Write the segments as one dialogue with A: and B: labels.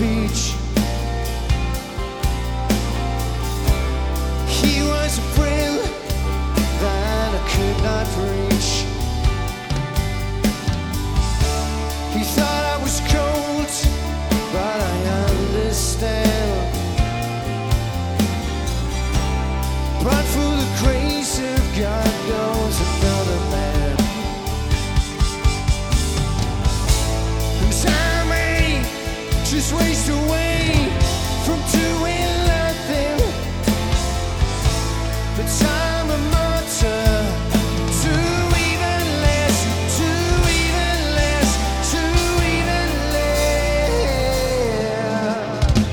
A: beach. He was a friend that I could not reach. He thought I was cold, but I understand. But for the grace of God goes another man. And time may just waste away from doing nothing. But time a martyr to even less, to even less, to even less.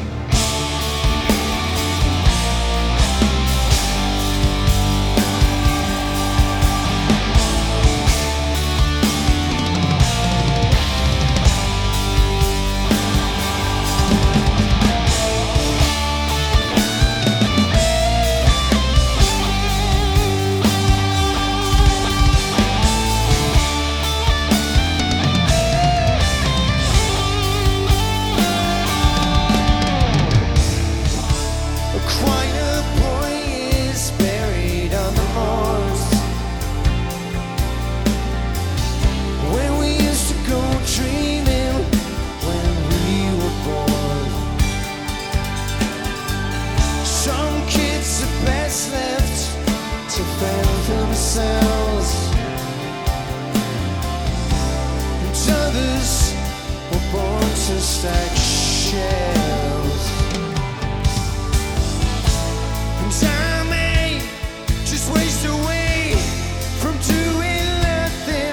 A: A choir boy is buried on the moors where we used to go dreaming when we were born. Some kids are best left to fend themselves, and others were born to stack shells. And time may just waste away from doing nothing.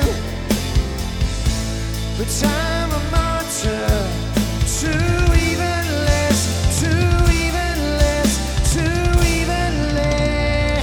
A: But time a martyr to even less, to even less, to even less.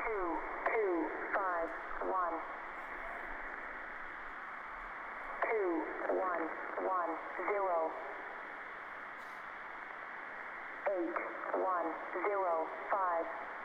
B: 810 5